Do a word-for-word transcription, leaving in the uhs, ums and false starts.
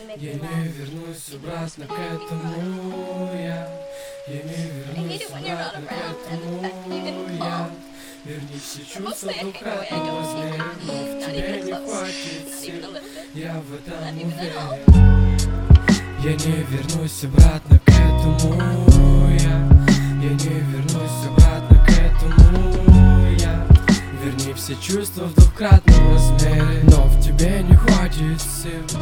Я не вернусь обратно к этому, я Я не вернусь обратно к этому, я Верни все чувства в двукратном размере, но в тебе не хватит сил, я в этом уверен. Я не вернусь обратно к этому, я Я не вернусь обратно к этому, я Верни все чувства в двукратном размере, но в тебе не хватит сил.